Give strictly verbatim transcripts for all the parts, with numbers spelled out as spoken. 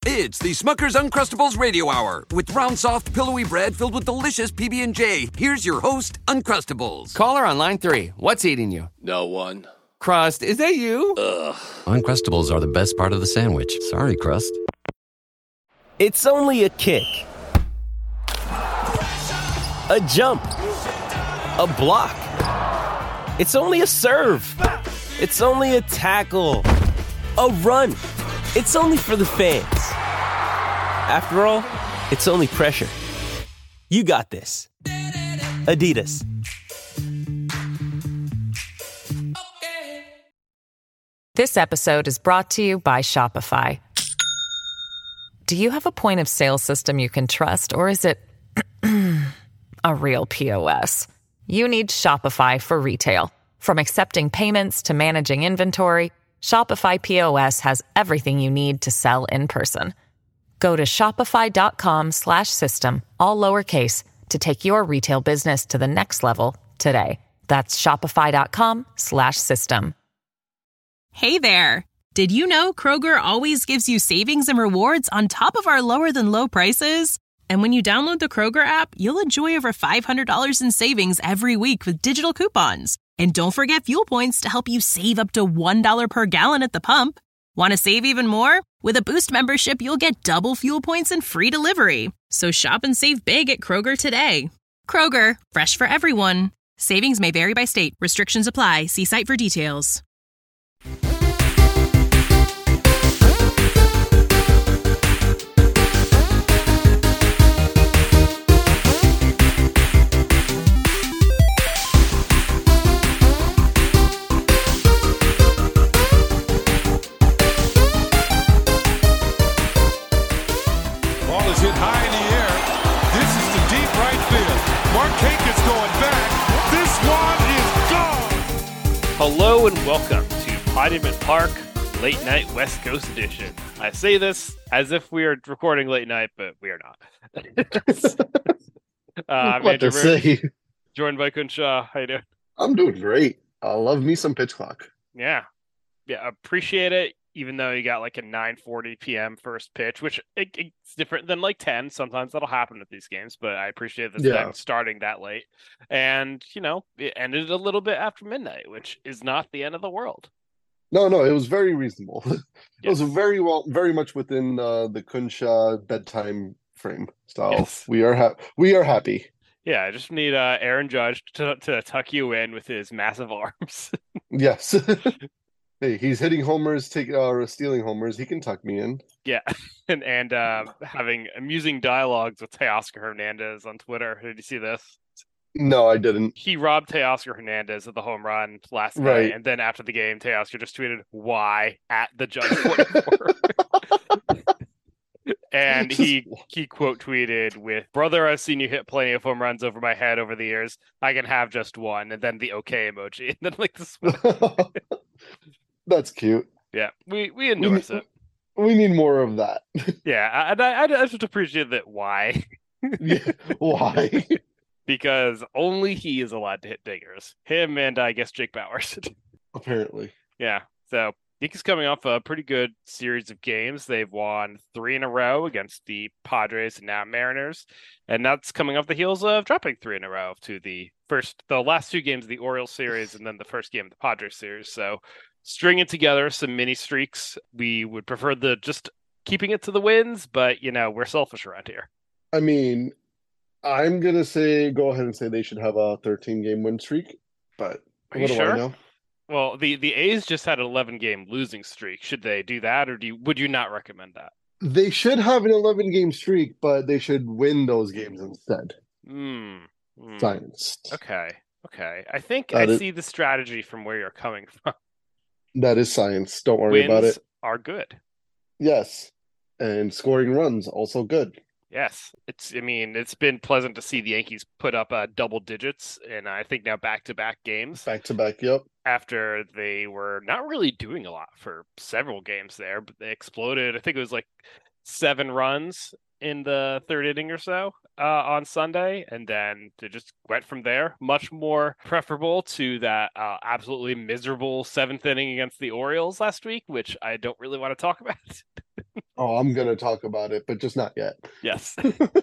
It's the Smucker's Uncrustables Radio Hour with round, soft, pillowy bread filled with delicious P B and J. Here's your host, Uncrustables. Caller on line three. What's eating you? No one. Crust, is that you? Ugh. Uncrustables are the best part of the sandwich. Sorry, Crust. It's only a kick. A jump. A block. It's only a serve. It's only a tackle. A run. It's only for the fans. After all, it's only pressure. You got this. Adidas. This episode is brought to you by Shopify. Do you have a point of sale system you can trust, or is it a real P O S? You need Shopify for retail. From accepting payments to managing inventory, Shopify P O S has everything you need to sell in person. Go to shopify.com slash system, all lowercase, to take your retail business to the next level today. That's shopify.com slash system. Hey there! Did you know Kroger always gives you savings and rewards on top of our lower-than-low prices? And when you download the Kroger app, you'll enjoy over five hundred dollars in savings every week with digital coupons. And don't forget fuel points to help you save up to one dollar per gallon at the pump. Want to save even more? With a Boost membership, you'll get double fuel points and free delivery. So shop and save big at Kroger today. Kroger, fresh for everyone. Savings may vary by state. Restrictions apply. See site for details. Hit high in the air. This is the deep right field. Markakis going back. This one is gone. Hello and welcome to Monument Park Late Night West Coast Edition. I say this as if we are recording late night, but we are not. uh, I'm what Andrew to Rich, say? joined by Kun Shaw. How you doing? I'm doing great. I love me some pitch clock. Yeah, yeah, appreciate it. Even though you got like a nine forty p.m. first pitch, which it, it's different than like ten. Sometimes that'll happen at these games, but I appreciate this Yeah. thing starting that late. And, you know, it ended a little bit after midnight, which is not the end of the world. No, no, it was very reasonable. It Yes. was very well, very much within uh, the Kunsha bedtime frame. So Yes. we are ha- we are happy. Yeah, I just need uh, Aaron Judge to, to tuck you in with his massive arms. Yes. Hey, he's hitting homers, taking uh, stealing homers. He can tuck me in. Yeah, and and uh, having amusing dialogues with Teoscar Hernandez on Twitter. Did you see this? No, I didn't. He robbed Teoscar Hernandez of the home run last Right. night, and then after the game, Teoscar just tweeted "Why?" at the Judge forty-four. And he he quote tweeted with, "Brother, I've seen you hit plenty of home runs over my head over the years. I can have just one." And then the okay emoji, and then like this. That's cute. Yeah, we we endorse we, it. We need more of that. Yeah, and I, I just appreciate that. Why? Yeah, why? Because only he is allowed to hit dingers. Him and I guess Jake Bowers. Apparently. Yeah. So Yankees coming off a pretty good series of games. They've won three in a row against the Padres and now Mariners, and that's coming off the heels of dropping three in a row to the first, the last two games of the Orioles series, and then the first game of the Padres series. So stringing together some mini streaks. We would prefer the just keeping it to the wins, but you know we're selfish around here. I mean, I'm gonna say go ahead and say they should have a thirteen game win streak, but Are what you do sure? I know? Well, the, the A's just had an eleven game losing streak. Should they do that, or do you, would you not recommend that? They should have an eleven game streak, but they should win those games instead. Hmm. Mm. Science. Okay. Okay. I think That I is- see the strategy from where you're coming from. That is science. Don't worry Wins about it. are good. Yes. And scoring runs, also good. Yes. It's, I mean, it's been pleasant to see the Yankees put up uh, double digits, and I think now back-to-back games. Back to back, yep. After they were not really doing a lot for several games there, but they exploded. I think it was like seven runs in the third inning or so uh, on Sunday, and then they just went from there. Much more preferable to that uh, absolutely miserable seventh inning against the Orioles last week, which I don't really want to talk about. Oh, I'm gonna talk about it, but just not yet. Yes.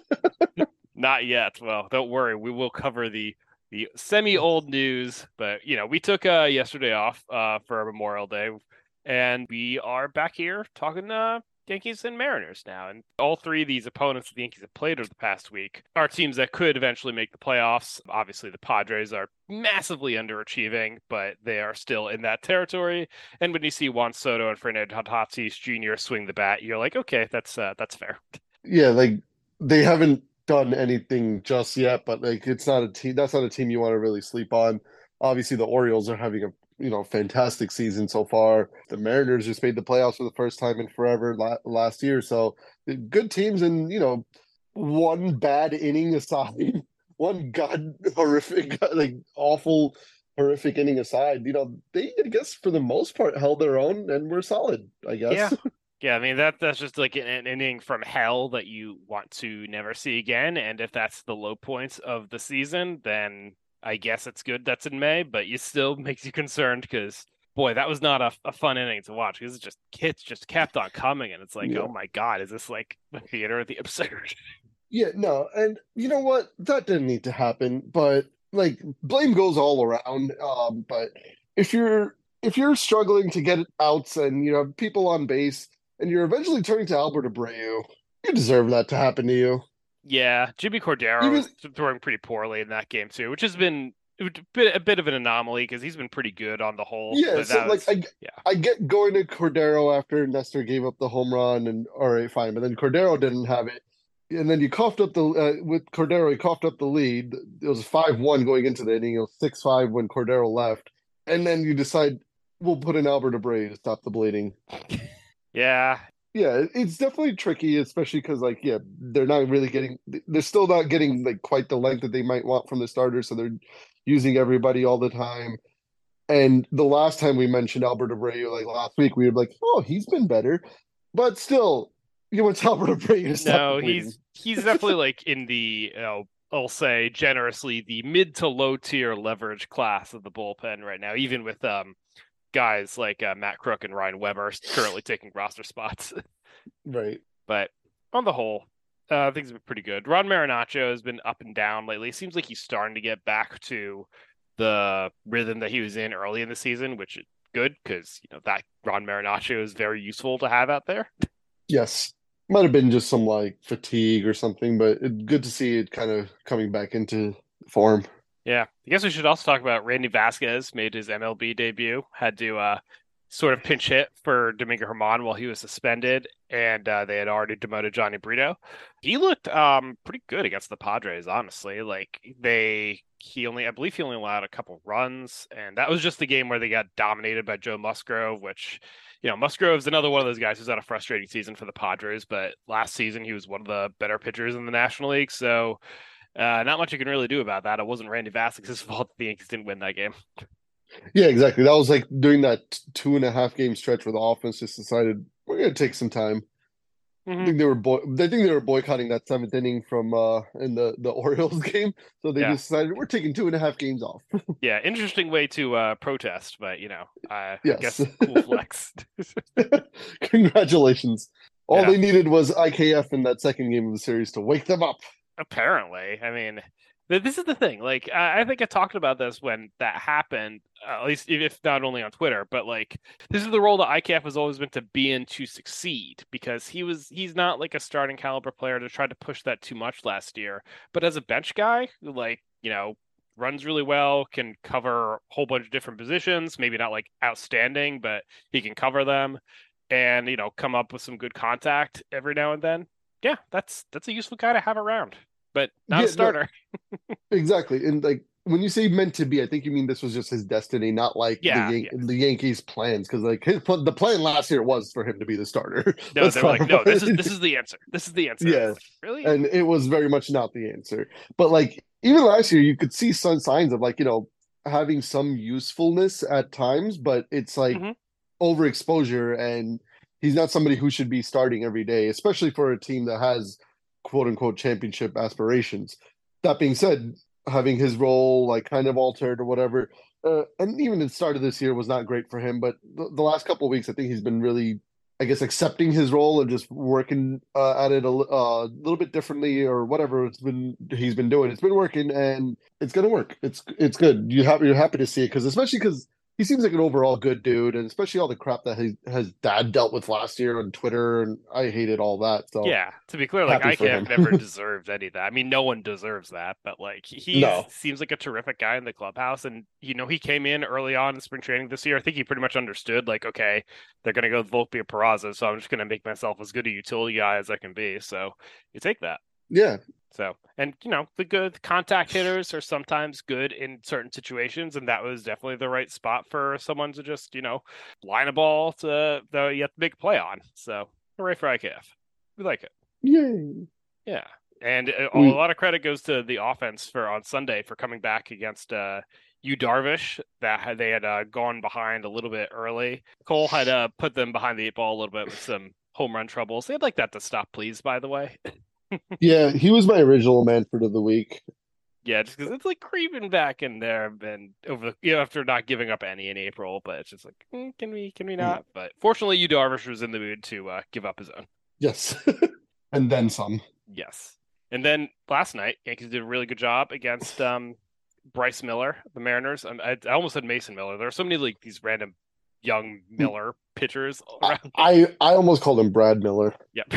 Not yet. Well, don't worry. We will cover the the semi-old news, but you know, we took uh yesterday off uh for Memorial Day, and we are back here talking uh Yankees and Mariners now. And all three of these opponents that the Yankees have played over the past week are teams that could eventually make the playoffs. Obviously, the Padres are massively underachieving, but they are still in that territory. And when you see Juan Soto and Fernando Tatis Junior swing the bat, you're like, okay, that's uh, that's fair. Yeah, like they haven't done anything just yet, but like it's not a team. That's not a team you want to really sleep on. Obviously, the Orioles are having a you know fantastic season so far. The Mariners just made the playoffs for the first time in forever la last year. So good teams, and you know, one bad inning aside, one god horrific, like awful, horrific inning aside, you know, they I guess for the most part held their own and were solid. I guess. Yeah. Yeah, I mean that that's just like an, an inning from hell that you want to never see again. And if that's the low points of the season, then I guess it's good that's in May, but it still makes you concerned because boy, that was not a, a fun inning to watch because it's just hits just kept on coming, and it's like, Yeah. oh my god, is this like the theater of the absurd? Yeah, no, and you know what? That didn't need to happen, but like blame goes all around. Um, but if you're if you're struggling to get outs and you have people on base and you're eventually turning to Albert Abreu, you deserve that to happen to you. Yeah, Jimmy Cordero Even- was throwing pretty poorly in that game too, which has been a bit, a bit of an anomaly because he's been pretty good on the whole. Yeah, but so that like was- I yeah. I get going to Cordero after Nestor gave up the home run, and all right, fine, but then Cordero didn't have it. And then you coughed up the uh, with Cordero, he coughed up the lead. It was five one going into the inning. It was six five when Cordero left. And then you decide we'll put in Albert Abreu to stop the bleeding. Yeah, Yeah, it's definitely tricky, especially because like yeah, they're not really getting they're still not getting like quite the length that they might want from the starter, so they're using everybody all the time. And the last time we mentioned Albert Abreu, like last week, we were like, oh, he's been better. But still, you want Albert Abreu to stop no, the bleeding. he's he's definitely like in the you know, I'll say generously the mid to low tier leverage class of the bullpen right now, even with um guys like uh, Matt Crook and Ryan Weber currently taking roster spots. Right. But on the whole, uh, things have been pretty good. Ron Marinaccio has been up and down lately. It seems like he's starting to get back to the rhythm that he was in early in the season, which is good because you know that Ron Marinaccio is very useful to have out there. Yes. Might have been just some like fatigue or something, but it, good to see it kind of coming back into form. Yeah, I guess we should also talk about Randy Vasquez made his M L B debut, had to uh, sort of pinch hit for Domingo Germán while he was suspended, and uh, they had already demoted Johnny Brito. He looked um, pretty good against the Padres, honestly. Like they, he only, I believe he only allowed a couple runs, and that was just the game where they got dominated by Joe Musgrove, which, you know, Musgrove's another one of those guys who's had a frustrating season for the Padres, but last season he was one of the better pitchers in the National League, so. Uh, not much you can really do about that. It wasn't Randy Vasquez's fault that the Yankees didn't win that game. Yeah, exactly. That was like during that two and a half game stretch where the offense just decided we're going to take some time. Mm-hmm. I think they were boy I think they were boycotting that seventh inning from uh in the the Orioles game, so they Yeah. decided we're taking two and a half games off. Yeah, interesting way to uh, protest, but you know, uh, Yes. I guess cool flex. Congratulations. All Yeah. they needed was I K F in that second game of the series to wake them up. Apparently, I mean, th- this is the thing. Like, I, I think I talked about this when that happened. Uh, at least, if not only on Twitter, but like, this is the role that I K F has always been to be in to succeed because he was he's not like a starting caliber player to try to push that too much last year. But as a bench guy, who like you know runs really well, can cover a whole bunch of different positions. Maybe not like outstanding, but he can cover them, and you know come up with some good contact every now and then. Yeah, that's that's a useful guy to have around. But not Yeah, a no. starter. Exactly. And like when you say meant to be, I think you mean this was just his destiny, not like Yeah, the Yan- yeah. the Yankees' plans. Because like his pl- the plan last year was for him to be the starter. No, Let's they were like, no, clarify. this is this is the answer. This is the answer. Yeah. It's like, really? And it was very much not the answer. But like even last year, you could see some signs of like you know having some usefulness at times, but it's like Mhm. overexposure, and he's not somebody who should be starting every day, especially for a team that has quote unquote championship aspirations. That being said, having his role like kind of altered or whatever, uh, and even the start of this year was not great for him. But the, the last couple of weeks, I think he's been really I guess, accepting his role and just working uh, at it a uh, little bit differently or whatever it's been he's been doing. It's been working and it's gonna work. It's it's good. You have you're happy to see it because especially because he seems like an overall good dude, and especially all the crap that his, his dad dealt with last year on Twitter, and I hated all that. So yeah, to be clear, like happy for Ike never deserved any of that. I mean, no one deserves that, but like he No. seems like a terrific guy in the clubhouse, and you know he came in early on in spring training this year. I think he pretty much understood, like, okay, they're gonna go with Volpe or Peraza, so I'm just gonna make myself as good a utility guy as I can be. So you take that. Yeah. So, and you know, the good contact hitters are sometimes good in certain situations, and that was definitely the right spot for someone to just, you know, line a ball to that you have to make a play on. So, hooray for I K F. We like it. Yay. Yeah. And a, a We- lot of credit goes to the offense for on Sunday for coming back against uh, Yu Darvish. That had, they had uh, gone behind a little bit early. Cole had uh, put them behind the eight ball a little bit with some home run troubles. They'd like that to stop, please, by the way. Yeah, he was my original Manfred of the week. Yeah, just because it's like creeping back in there and over the, you know, after not giving up any in April, but it's just like, mm, can we, can we not? But fortunately, Yu Darvish was in the mood to uh, give up his own. Yes. And then some. Yes. And then last night, Yankees did a really good job against um, Bryce Miller, the Mariners. I, I almost said Mason Miller. There are so many like these random young Miller pitchers around. I, I almost called him Brad Miller. Yep.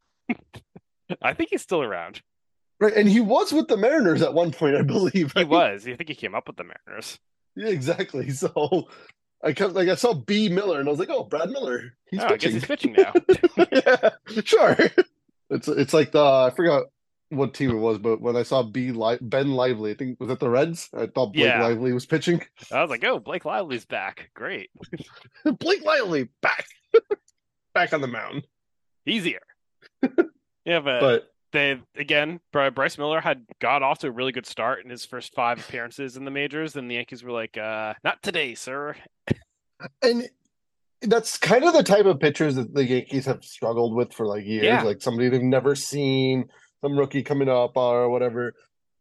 I think he's still around. Right, and he was with the Mariners at one point, I believe. He right? was. I think he came up with the Mariners. Yeah, exactly. So I kept, like I saw B Miller and I was like, oh, Brad Miller. He's Oh, I guess pitching. he's pitching now. Yeah, sure. It's it's like the I forgot what team it was, but when I saw B Li- Ben Lively, I think was it the Reds? I thought Blake Yeah. Lively was pitching. I was like, oh, Blake Lively's back. Great. Blake Lively back, back on the mound. Easier. Yeah, but, But they again, Bry- Bryce Miller had got off to a really good start in his first five appearances in the majors, and the Yankees were like, uh, not today, sir. and that's kind of the type of pitchers that the Yankees have struggled with for like years, Yeah. like somebody they've never seen, some rookie coming up or whatever.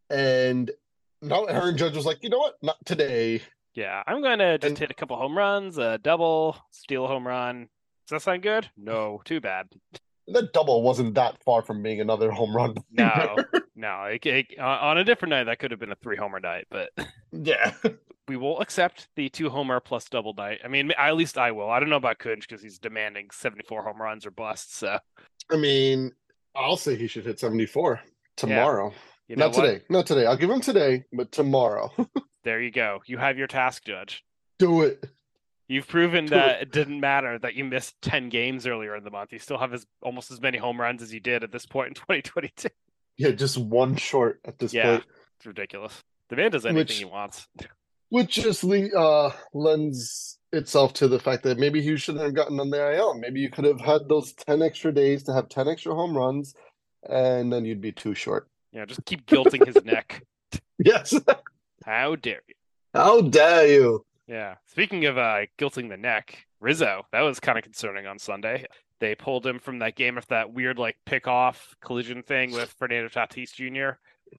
And now Aaron Judge was like, you know what? Not today. Yeah, I'm going to just And- hit a couple home runs, a double, steal a home run. Does that sound good? No, too bad. That double wasn't that far from being another home run. No, no. It, it, on a different night, that could have been a three homer night, but Yeah. we will accept the two homer plus double night. I mean, at least I will. I don't know about Kunj because he's demanding seventy-four home runs or busts. So I mean, I'll say he should hit seventy-four tomorrow. you know Not what? today. Not today. I'll give him today, but tomorrow. There you go. You have your task, Judge. Do it. You've proven Do that it. it didn't matter that you missed ten games earlier in the month. You still have as almost as many home runs as you did at this point in twenty twenty-two. Yeah, just one short at this Yeah, point. it's ridiculous. The man does anything Which- he wants. Which just le- uh, lends itself to the fact that maybe you shouldn't have gotten on the I L. Maybe you could have had those ten extra days to have ten extra home runs, and then you'd be too short. Yeah, just keep guilting his neck. Yes. How dare you? How dare you? Yeah. Speaking of uh, guilting the neck, Rizzo, that was kind of concerning on Sunday. They pulled him from that game after that weird like pick-off collision thing with Fernando Tatis Junior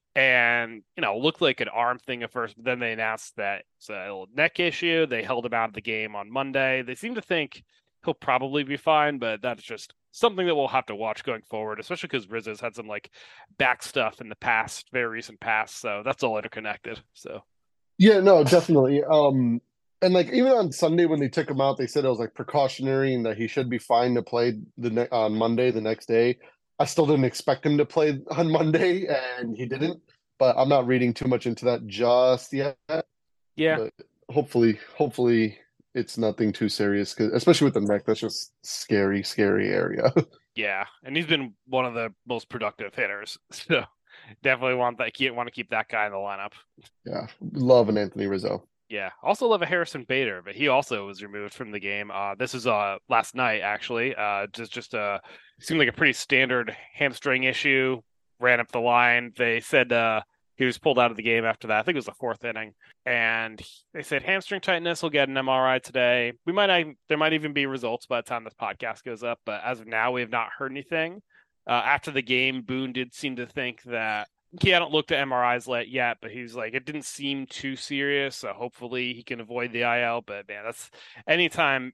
And, you know, looked like an arm thing at first, but then they announced that it's a little neck issue. They held him out of the game on Monday. They seem to think he'll probably be fine, but that's just something that we'll have to watch going forward, especially because Rizzo's had some like back stuff in the past, very recent past. So that's all interconnected. So Yeah, no, definitely. Um, and like even on Sunday when they took him out, they said it was like precautionary and that he should be fine to play the ne- on Monday the next day. I still didn't expect him to play on Monday, and he didn't. But I'm not reading too much into that just yet. yeah, But hopefully, hopefully it's nothing too serious, 'cause especially with the neck, that's just scary, scary area. yeah, and he's been one of the most productive hitters. So definitely want that. Want to keep that guy in the lineup. Yeah, love an Anthony Rizzo. Yeah, also love a Harrison Bader, but he also was removed from the game. Uh, this is uh last night actually. Uh, just just uh seemed like a pretty standard hamstring issue. Ran up the line. They said uh he was pulled out of the game after that. I think it was the fourth inning, and they said hamstring tightness. Will get an M R I today. We might not, there might even be results by the time this podcast goes up, but as of now, we have not heard anything. Uh, after the game, Boone did seem to think that he hadn't looked at M R Is yet, but he was like, it didn't seem too serious. So hopefully he can avoid the I L. But man, that's anytime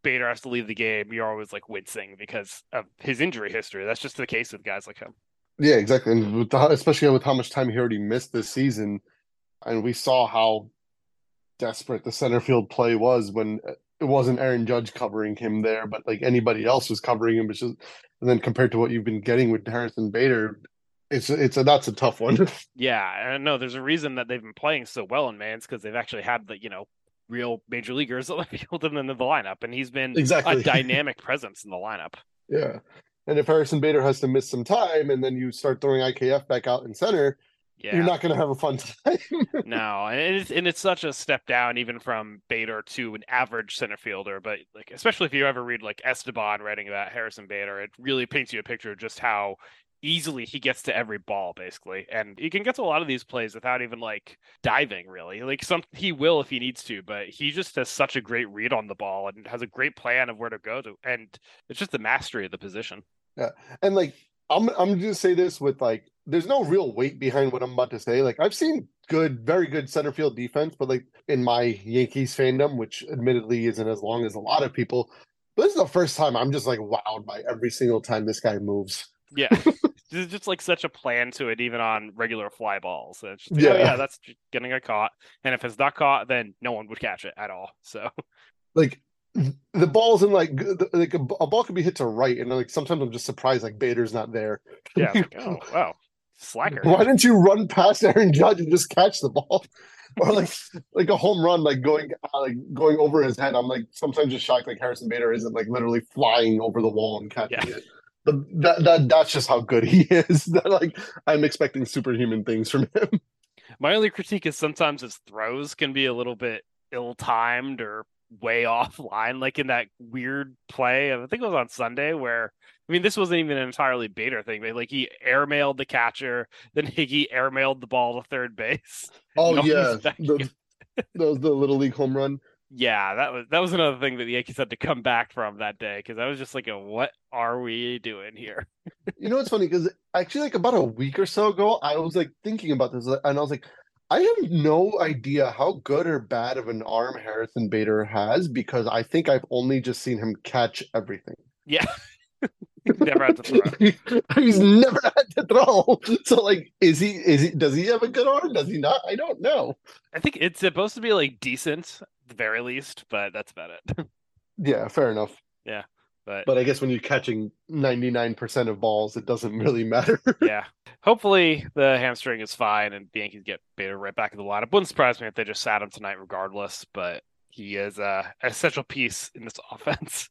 Bader has to leave the game, you're always like wincing because of his injury history. That's just the case with guys like him. Yeah, exactly. And with the, especially with how much time he already missed this season, and we saw how desperate the center field play was when it wasn't Aaron Judge covering him there, but like anybody else was covering him. Which is, and then compared to what you've been getting with Harrison Bader, it's it's a that's a tough one. Yeah, and no, there's a reason that they've been playing so well in Mainz because they've actually had the you know real major leaguers on the field and in the lineup, and he's been exactly a dynamic presence in the lineup. Yeah, and if Harrison Bader has to miss some time, and then you start throwing I K F back out in center. Yeah. You're not going to have a fun time. No, and it's and it's such a step down even from Bader to an average center fielder. But like, especially if you ever read like Esteban writing about Harrison Bader, it really paints you a picture of just how easily he gets to every ball, basically. And he can get to a lot of these plays without even like diving, really. Like some he will if he needs to, but he just has such a great read on the ball and has a great plan of where to go to. And it's just the mastery of the position. Yeah, and like I'm I'm going to say this with like. There's no real weight behind what I'm about to say. Like I've seen good, very good center field defense, but like in my Yankees fandom, which admittedly isn't as long as a lot of people, but this is the first time I'm just like wowed by every single time this guy moves. Yeah. There's just like such a plan to it, even on regular fly balls. It's just, yeah. Oh, yeah, that's getting it caught. And if it's not caught, then no one would catch it at all. So like the ball's in like like a, a ball could be hit to right, and like sometimes I'm just surprised like Bader's not there. Yeah. Like, oh wow. Slacker. Why didn't you run past Aaron Judge and just catch the ball, or like like a home run, like going uh, like going over his head? I'm like sometimes just shocked like Harrison Bader isn't like literally flying over the wall and catching yeah. it. But that that that's just how good he is. That like I'm expecting superhuman things from him. My only critique is sometimes his throws can be a little bit ill-timed or way offline, like in that weird play. I think it was on Sunday where. I mean, this wasn't even an entirely Bader thing, but like he airmailed the catcher, then Higgy airmailed the ball to third base. Oh no yeah, the, that was the Little League home run. Yeah, that was that was another thing that the Yankees had to come back from that day because I was just like, "What are we doing here?" You know, it's funny because actually, like about a week or so ago, I was like thinking about this, and I was like, I have no idea how good or bad of an arm Harrison Bader has because I think I've only just seen him catch everything. Yeah. He's never had to throw. He's never had to throw. So, like, is he? Is he? Does he have a good arm? Does he not? I don't know. I think it's supposed to be like decent, at the very least, but that's about it. Yeah, fair enough. Yeah, but but I guess when you're catching ninety-nine percent of balls, it doesn't really matter. Yeah. Hopefully, the hamstring is fine, and the Yankees get Bader right back in the lineup. Wouldn't surprise me if they just sat him tonight, regardless. But he is uh, an essential piece in this offense.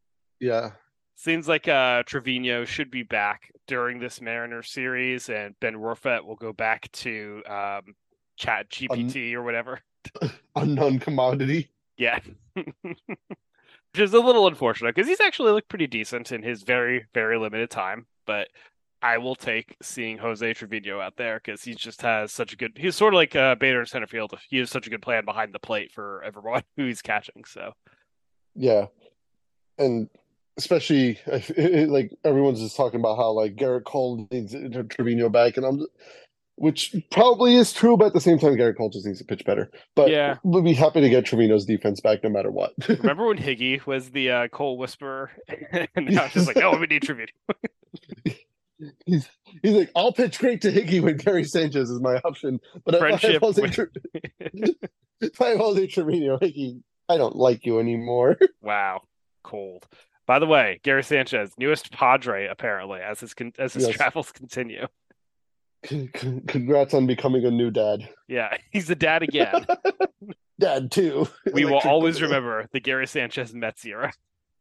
Yeah. Seems like uh, Trevino should be back during this Mariners series, and Ben Rorfet will go back to um, Chat G P T Un- or whatever. Unknown commodity. Yeah. Which is a little unfortunate, because he's actually looked pretty decent in his very, very limited time. But I will take seeing Jose Trevino out there, because he just has such a good... He's sort of like uh, Bader in center field. He has such a good plan behind the plate for everyone who he's catching, so... Yeah. And... Especially it, it, like everyone's just talking about how like Garrett Cole needs Trevino back, and I'm, which probably is true, but at the same time, Garrett Cole just needs to pitch better. But yeah, we'll be happy to get Trevino's defense back no matter what. Remember when Higgy was the uh, Cole whisperer, and now it's just like, oh, we need Trevino. he's he's like, I'll pitch great to Higgy when Gary Sanchez is my option, but Friendship if I have Jose, with... Tre- if I have Jose Trevino, Higgy, I don't like you anymore. Wow, cold. By the way, Gary Sanchez, newest Padre, apparently, as his as his yes. travels continue. Congrats on becoming a new dad. Yeah, he's a dad again. Dad, too. We will always remember the Gary Sanchez Mets era.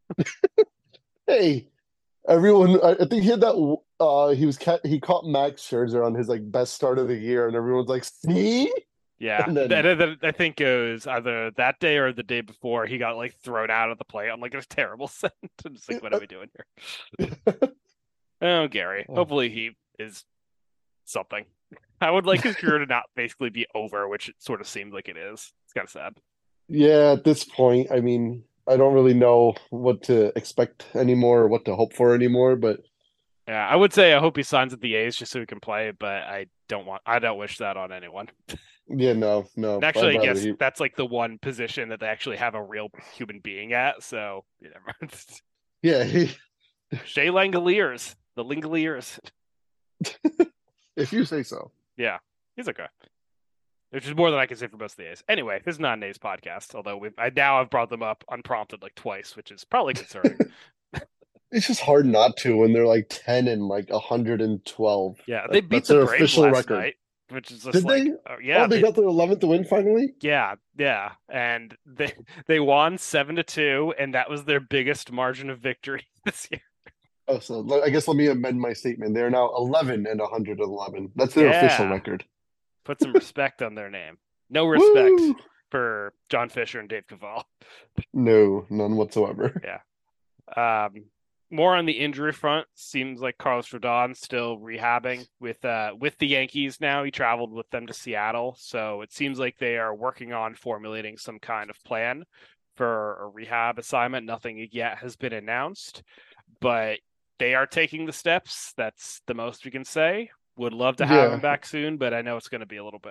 Hey, everyone, I think he had that, uh, he was ca- he caught Max Scherzer on his like best start of the year, and everyone's like, see? Yeah, and then, and then, I think it was either that day or the day before he got like thrown out of the play on like a terrible sentence. Like, what are we doing here? Oh, Gary. Hopefully he is something. I would like his career to not basically be over, which it sort of seems like it is. It's kind of sad. Yeah, at this point, I mean, I don't really know what to expect anymore or what to hope for anymore, but Yeah, I would say I hope he signs with the A's just so he can play, but I don't want, I don't wish that on anyone. Yeah, no, no. And actually, I'd I guess rather he- that's like the one position that they actually have a real human being at. So, you know, yeah, he, Shea Langoliers, the Langoliers. if you say so. Yeah, he's okay. Which is more than I can say for most of the A's. Anyway, this is not an A's podcast, although we've, I now have brought them up unprompted like twice, which is probably concerning. It's just hard not to when they're like ten and like one hundred twelve. Yeah, they That- beat that's the their Braves official last record. night, which is just Did like, they? uh, yeah, oh, they, they- got their eleventh win finally? yeah, yeah, and they they won seven to two, and that was their biggest margin of victory this year. Oh, so le- I guess let me amend my statement. They're now eleven and one hundred eleven. That's their official Yeah. record. Put some respect on their name. No respect Woo! for John Fisher and Dave Cavall. No, none whatsoever. Um, more on the injury front, seems like Carlos Rodon still rehabbing with uh with the Yankees now. He traveled with them to Seattle, so it seems like they are working on formulating some kind of plan for a rehab assignment. Nothing yet has been announced, but they are taking the steps. That's the most we can say. Would love to have Yeah. him back soon, but I know it's going to be a little bit.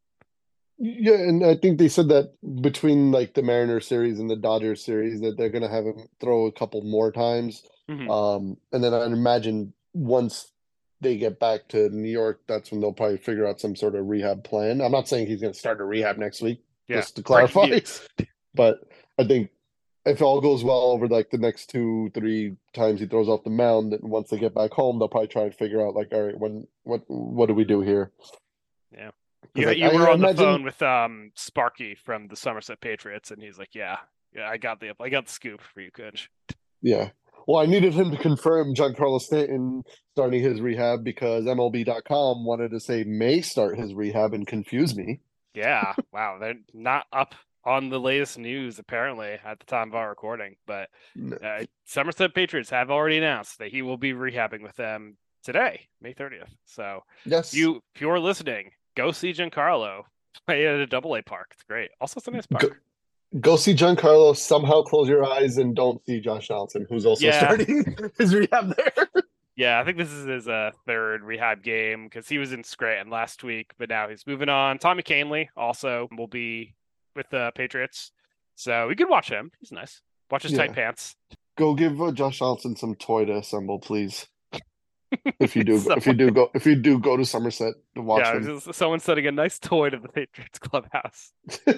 Yeah, and I think they said that between like the Mariners series and the Dodgers series that they're gonna have him throw a couple more times. Mhm. Um, and then I'd imagine once they get back to New York, that's when they'll probably figure out some sort of rehab plan. I'm not saying he's gonna start a rehab next week, Yeah. just to clarify, Breaking news. but I think if all goes well over like the next two, three times he throws off the mound, and once they get back home, they'll probably try and figure out like, all right, when what what do we do here? Yeah. 'Cause, You, like, you I were on the imagine- phone with um Sparky from the Somerset Patriots, and he's like, "Yeah, yeah, I got the I got the scoop for you, Coach." Yeah. Well, I needed him to confirm Giancarlo Stanton starting his rehab because M L B dot com wanted to say may start his rehab and confuse me. Yeah, wow, they're not up on the latest news apparently at the time of our recording, but No. uh, Somerset Patriots have already announced that he will be rehabbing with them today, May thirtieth. So Yes. you, if you're listening, go see Giancarlo play at a Double A park. It's great. Also, it's a nice park. Go, go see Giancarlo, somehow close your eyes and don't see Josh Johnson, who's also Yeah. starting his rehab there. Yeah, I think this is his uh, third rehab game because he was in Scranton last week, but now he's moving on. Tommy Canley also will be with the Patriots, so we could watch him. He's nice. Watch his tight Yeah. pants. Go give uh, Josh Johnson some toy to assemble, please. If you do, if you Someone- do go, if you do go to Somerset to watch yeah, him. just someone sending a nice toy to the Patriots clubhouse.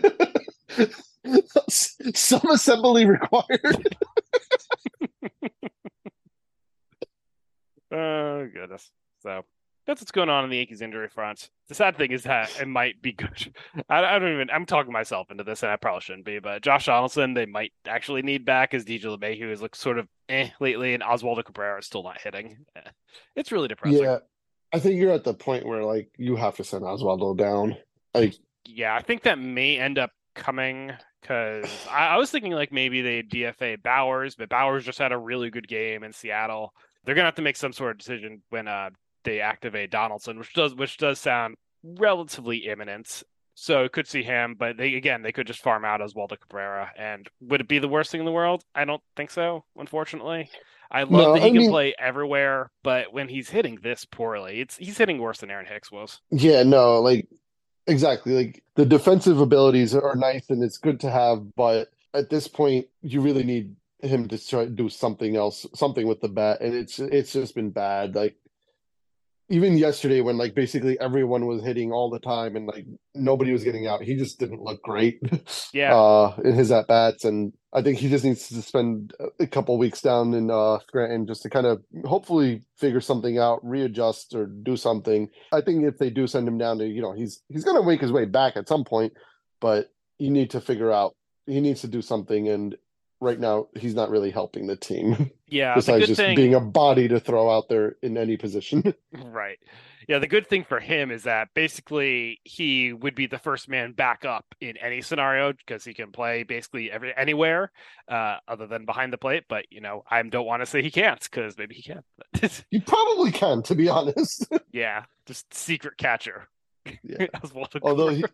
Some assembly required. Oh goodness. So that's what's going on in the Yankees injury front. The sad thing is that it might be good. I, I don't even. I'm talking myself into this, and I probably shouldn't be. But Josh Donaldson, they might actually need back as D J LeMahieu has looked sort of eh lately, and Oswaldo Cabrera is still not hitting. Eh. It's really depressing. Yeah, I think you're at the point where like you have to send Oswaldo down. Like, Yeah, I think that may end up coming because I, I was thinking like maybe they D F A Bowers, but Bowers just had a really good game in Seattle. They're gonna have to make some sort of decision when uh they activate Donaldson, which does which does sound relatively imminent. So it could see him, but they again they could just farm out Oswaldo Cabrera. And would it be the worst thing in the world? I don't think so, unfortunately. I love No, that he I can mean- play everywhere, but when he's hitting this poorly, it's he's hitting worse than Aaron Hicks was. yeah, no, like exactly. Like the defensive abilities are nice and it's good to have, but at this point, you really need him to try to do something else, something with the bat, and it's it's just been bad. Like even yesterday, when like basically everyone was hitting all the time and like nobody was getting out, he just didn't look great. Yeah. uh, in his at bats, and I think he just needs to spend a couple weeks down in uh, Scranton just to kind of hopefully figure something out, readjust, or do something. I think if they do send him down to, you know, he's he's going to make his way back at some point, but you need to figure out he needs to do something, and right now he's not really helping the team. Yeah, the Besides good just thing being a body to throw out there in any position. Right. Yeah, the good thing for him is that basically he would be the first man back up in any scenario because he can play basically every anywhere uh, other than behind the plate. But, you know, I don't want to say he can't because maybe he can. You probably can, to be honest. Yeah, just secret catcher. Yeah. Oswaldo Although he, Cabrera.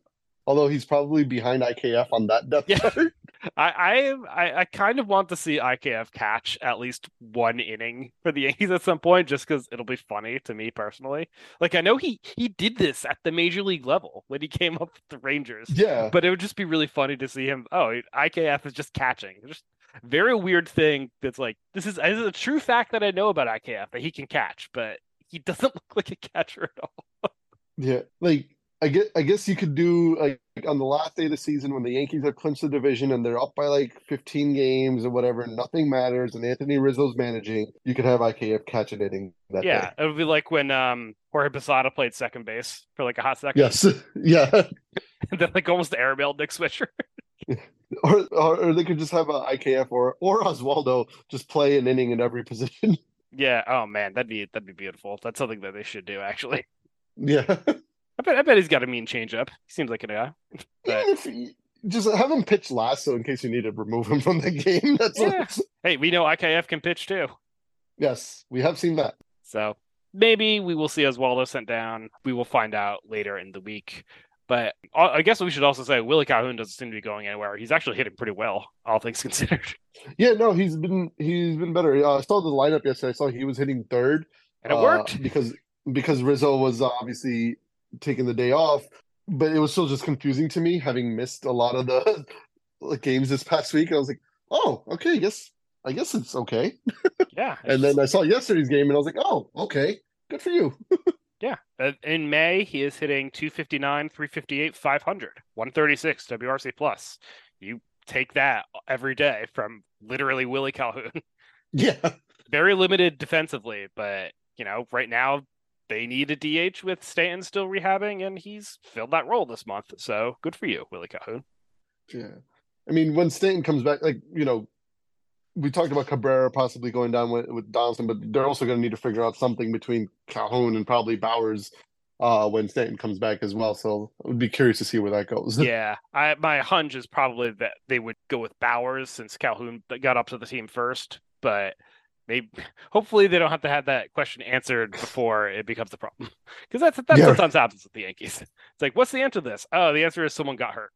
although he's probably behind I K F on that depth Yeah. chart. I, I I kind of want to see I K F catch at least one inning for the Yankees at some point, just because it'll be funny to me personally. Like I know he he did this at the major league level when he came up with the Rangers. Yeah, but it would just be really funny to see him. Oh, I K F is just catching. Just very weird thing. That's like this is, this is a true fact that I know about I K F that he can catch, but he doesn't look like a catcher at all. yeah. Like I get, I guess you could do like on the last day of the season when the Yankees have clinched the division and they're up by like fifteen games or whatever, and nothing matters, and Anthony Rizzo's managing. You could have I K F catch an inning that Yeah, day. it would be like when um Jorge Posada played second base for like a hot second. Yes, yeah. And then like almost airmailed Nick Swisher. Or, or or they could just have a I K F or or Oswaldo just play an inning in every position. Yeah. Oh man, that'd be that'd be beautiful. That's something that they should do actually. Yeah. I bet I bet he's got a mean changeup. He seems like a guy. But, Even if he, just have him pitch last, so in case you need to remove him from the game. That's yeah. what, Hey, we know I K F can pitch too. yes, we have seen that. So maybe we will see Oswaldo sent down. We will find out later in the week. But I guess we should also say Willie Calhoun doesn't seem to be going anywhere. He's actually hitting pretty well, all things considered. Yeah, no, he's been he's been better. Uh, I saw the lineup yesterday. I saw he was hitting third, and it uh, worked because because Rizzo was obviously taking the day off. But it was still just confusing to me, having missed a lot of the games this past week. I was like, oh, okay, I guess I guess it's okay. Yeah. And just... then I saw yesterday's game, and I was like, oh, okay, good for you. Yeah. In May, he is hitting two fifty-nine, three fifty-eight, five hundred, one thirty-six W R C plus. You take that every day from literally Willie Calhoun. Yeah. Very limited defensively, but, you know, right now they need a D H with Stanton still rehabbing, and he's filled that role this month. So good for you, Willie Calhoun. Yeah. I mean, when Stanton comes back, like, you know, we talked about Cabrera possibly going down with, with Donaldson, but they're also going to need to figure out something between Calhoun and probably Bowers uh, when Stanton comes back as well. So I would be curious to see where that goes. Yeah, I, my hunch is probably that they would go with Bowers since Calhoun got up to the team first. But maybe, hopefully, they don't have to have that question answered before it becomes a problem. Because that's that Yeah. sometimes happens with the Yankees. It's like, what's the answer to this? Oh, the answer is someone got hurt.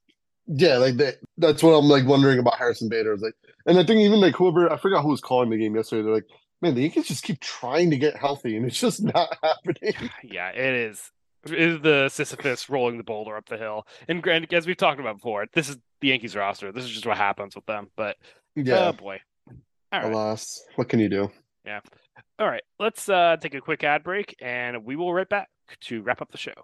Yeah, like that. That's what I'm like wondering about Harrison Bader. Like, and I think even like whoever, I forgot who was calling the game yesterday. They're like, man, the Yankees just keep trying to get healthy, and it's just not happening. Yeah, it is. It is the Sisyphus rolling the boulder up the hill. And granted, as we've talked about before, this is the Yankees roster. This is just what happens with them. But Yeah. oh boy. All right. Alas, what can you do? Yeah. All right. Let's uh, take a quick ad break, and we will be right back to wrap up the show.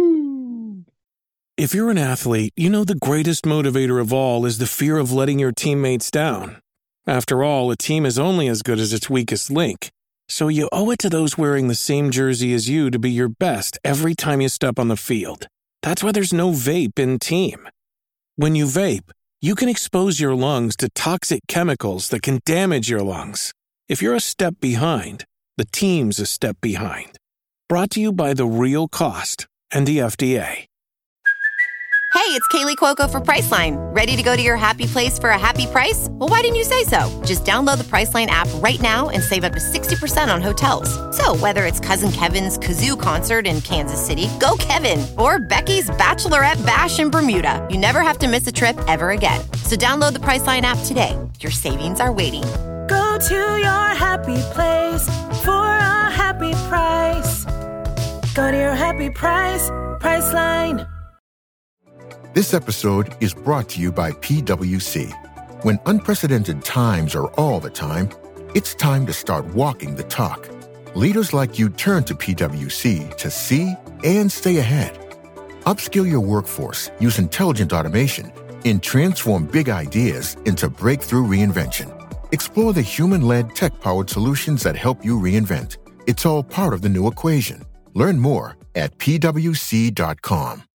Woo. If you're an athlete, you know the greatest motivator of all is the fear of letting your teammates down. After all, a team is only as good as its weakest link. So you owe it to those wearing the same jersey as you to be your best every time you step on the field. That's why there's no vape in team. When you vape, you can expose your lungs to toxic chemicals that can damage your lungs. If you're a step behind, the team's a step behind. Brought to you by The Real Cost and the F D A. Hey, it's Kaylee Cuoco for Priceline. Ready to go to your happy place for a happy price? Well, why didn't you say so? Just download the Priceline app right now and save up to sixty percent on hotels. So whether it's Cousin Kevin's Kazoo Concert in Kansas City, go Kevin, or Becky's Bachelorette Bash in Bermuda, you never have to miss a trip ever again. So download the Priceline app today. Your savings are waiting. Go to your happy place for a happy price. Go to your happy price, Priceline. This episode is brought to you by P W C. When unprecedented times are all the time, it's time to start walking the talk. Leaders like you turn to P W C to see and stay ahead. Upskill your workforce, use intelligent automation, and transform big ideas into breakthrough reinvention. Explore the human-led, tech-powered solutions that help you reinvent. It's all part of the new equation. Learn more at P W C dot com.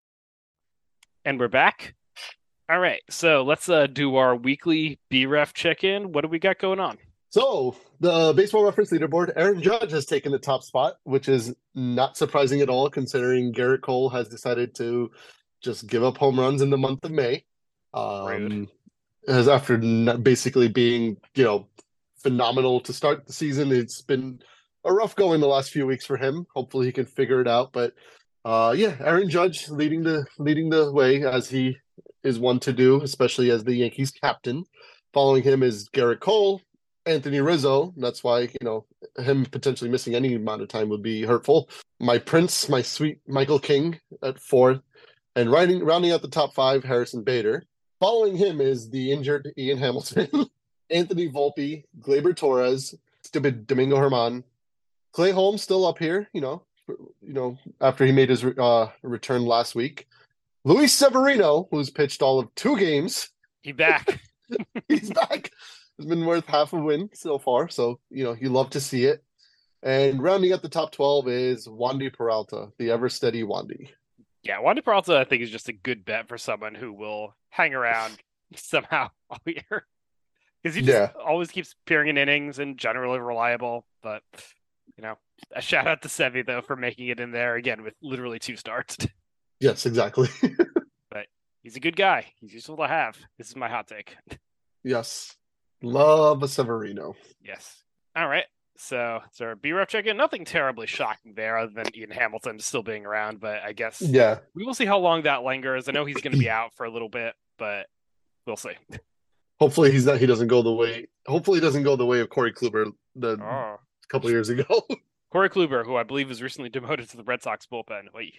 And we're back. All right, so let's uh, do our weekly B-Ref check-in. What do we got going on? So the Baseball Reference leaderboard, Aaron Judge has taken the top spot, which is not surprising at all, considering Garrett Cole has decided to just give up home runs in the month of May. Um, as after basically being, you know, phenomenal to start the season, it's been a rough going the last few weeks for him. Hopefully he can figure it out, but Uh, yeah, Aaron Judge leading the leading the way as he is one to do, especially as the Yankees captain. Following him is Garrett Cole, Anthony Rizzo. That's why, you know, him potentially missing any amount of time would be hurtful. My prince, my sweet Michael King at fourth, and rounding rounding out the top five, Harrison Bader. Following him is the injured Ian Hamilton, Anthony Volpe, Gleyber Torres, stupid Domingo Herman, Clay Holmes still up here, you know, you know, after he made his uh, return last week. Luis Severino, who's pitched all of two games. He back. He's back. Has been worth half a win so far, so, you know, you love to see it. And rounding out the top twelve is Wandy Peralta, the ever steady Wandy. Yeah, Wandy Peralta, I think, is just a good bet for someone who will hang around somehow all year. Because he just Yeah. always keeps appearing in innings and generally reliable. But, you know, a shout out to Sevy, though, for making it in there again with literally two starts. Yes, exactly. But he's a good guy. He's useful to have. This is my hot take. Yes. Love a Severino. Yes. All right. So, so our B-Ref check-in, nothing terribly shocking there other than Ian Hamilton still being around, but I guess Yeah. we will see how long that lingers. I know he's going to be out for a little bit, but we'll see. Hopefully he's not he doesn't go the way hopefully he doesn't go the way of Corey Kluber the Oh. a couple of years ago. Corey Kluber, who I believe was recently demoted to the Red Sox bullpen. Oy.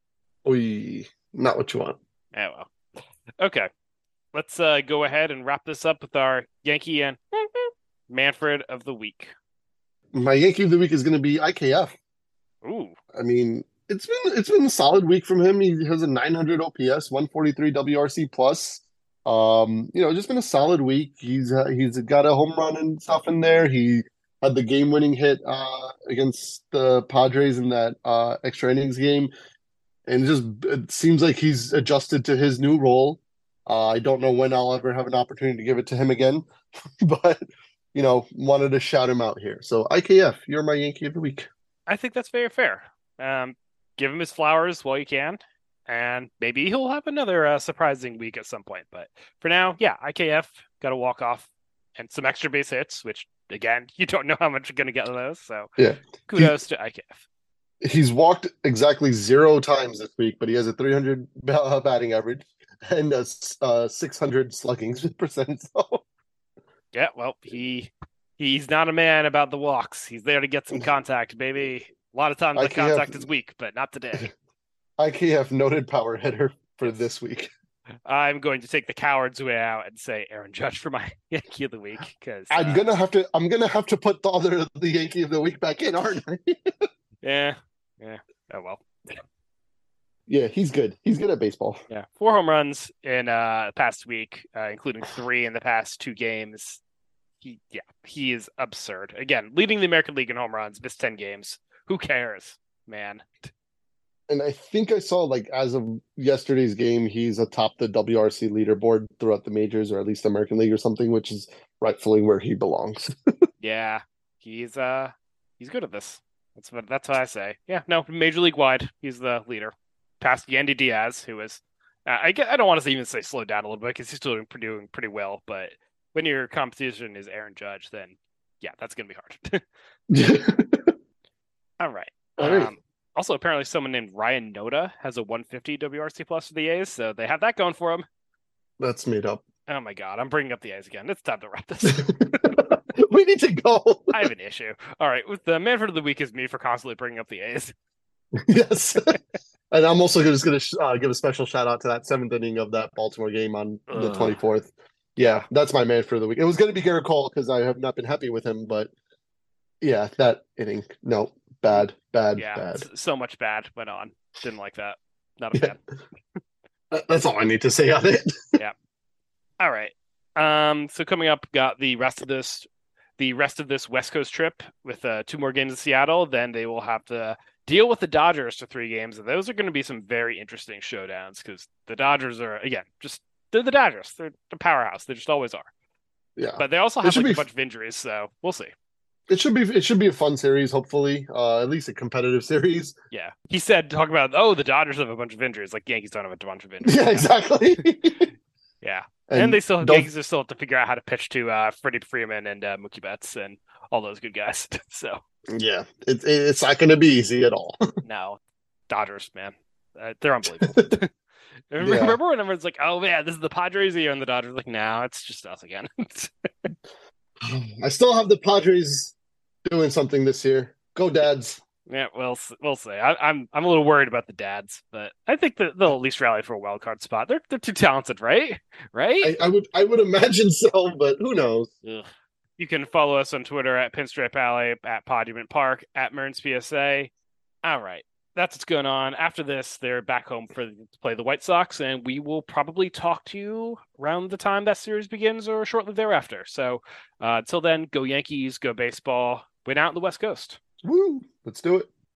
Oy, not what you want. Oh, well. Okay. Let's uh, go ahead and wrap this up with our Yankee and Manfred of the week. My Yankee of the week is going to be I K F. Ooh. I mean, it's been it's been a solid week from him. He has a nine hundred O P S, one forty-three W R C plus. Um, you know, just been a solid week. He's uh, he's got a home run and stuff in there. He had the game-winning hit uh, against the Padres in that uh, extra innings game, and it just it seems like he's adjusted to his new role. Uh, I don't know when I'll ever have an opportunity to give it to him again, but you know, wanted to shout him out here. So I K F, you're my Yankee of the week. I think that's very fair. Um, give him his flowers while you can, and maybe he'll have another uh, surprising week at some point. But for now, yeah, I K F got a walk off and some extra base hits, which again, you don't know how much you're going to get of those. So Yeah. kudos to I K F. He's walked exactly zero times this week, but he has a three hundred ba- batting average and a s- uh, six hundred slugging percent. So Yeah, well, he he's not a man about the walks. He's there to get some contact, baby. A lot of times the I K F contact is weak, but not today. I K F noted power hitter for this week. I'm going to take the coward's way out and say Aaron Judge for my Yankee of the week because uh, I'm gonna have to. I'm gonna have to put the other the Yankee of the week back in, aren't I? yeah, yeah. Oh well. Yeah, he's good. He's good at baseball. Yeah, four home runs in uh the past week, uh, including three in the past two games. He, yeah, he is absurd. Again, leading the American League in home runs, missed ten games. Who cares, man? And I think I saw, like, as of yesterday's game, he's atop the W R C leaderboard throughout the majors, or at least the American League or something, which is rightfully where he belongs. Yeah, he's uh he's good at this. That's what that's what I say. Yeah, no, major league wide, he's the leader. Past Yandy Diaz, who is, uh, I get, I don't want to even say slow down a little bit because he's still doing, doing pretty well. But when your competition is Aaron Judge, then yeah, that's gonna be hard. All right. All right. Um, also, apparently, someone named Ryan Noda has a one fifty W R C plus for the A's, so they have that going for him. That's made up. Oh my God, I'm bringing up the A's again. It's time to wrap this. We need to go. I have an issue. All right, with the Manfred of the week is me for constantly bringing up the A's. Yes. And I'm also just going to uh, give a special shout out to that seventh inning of that Baltimore game on the Ugh. twenty-fourth. Yeah, that's my man for the week. It was going to be Garrett Cole because I have not been happy with him, but yeah, that inning, no, bad, bad, Yeah, bad. s- so much bad went on. Didn't like that. Not a Yeah. fan. That- That's all I need to say on it. Yeah. All right. Um. So coming up, got the rest of this, the rest of this West Coast trip with uh, two more games in Seattle. Then they will have to deal with the Dodgers for three games, and those are going to be some very interesting showdowns because the Dodgers are again just they're the Dodgers. They're the powerhouse. They just always are. Yeah, But they also It have should like a be- bunch of injuries, so we'll see. it should be it should be a fun series. Hopefully, uh, at least a competitive series. Yeah. He said talk about oh the Dodgers have a bunch of injuries, like Yankees don't have a bunch of injuries. Yeah, exactly. Yeah. And, And they still don't- Yankees are still have to figure out how to pitch to uh, Freddie Freeman and uh, Mookie Betts and all those good guys. So Yeah, it, it's not going to be easy at all. no, Dodgers, man, uh, they're unbelievable. remember, Yeah. remember when everyone's like, "Oh man, this is the Padres year," and the Dodgers like, "No, it's just us again." I still have the Padres doing something this year. Go Dads. Yeah, we'll we'll see. I, I'm I'm a little worried about the Dads, but I think that they'll at least rally for a wild card spot. They're they're too talented, right? Right? I, I would I would imagine so, but who knows? Ugh. You can follow us on Twitter at Pinstripe Alley, at Podument Park, at Mearns P S A. All right, that's what's going on. After this, they're back home for to play the White Sox, and we will probably talk to you around the time that series begins or shortly thereafter. So uh, until then, go Yankees, go baseball, win out in the West Coast. Woo! Let's do it.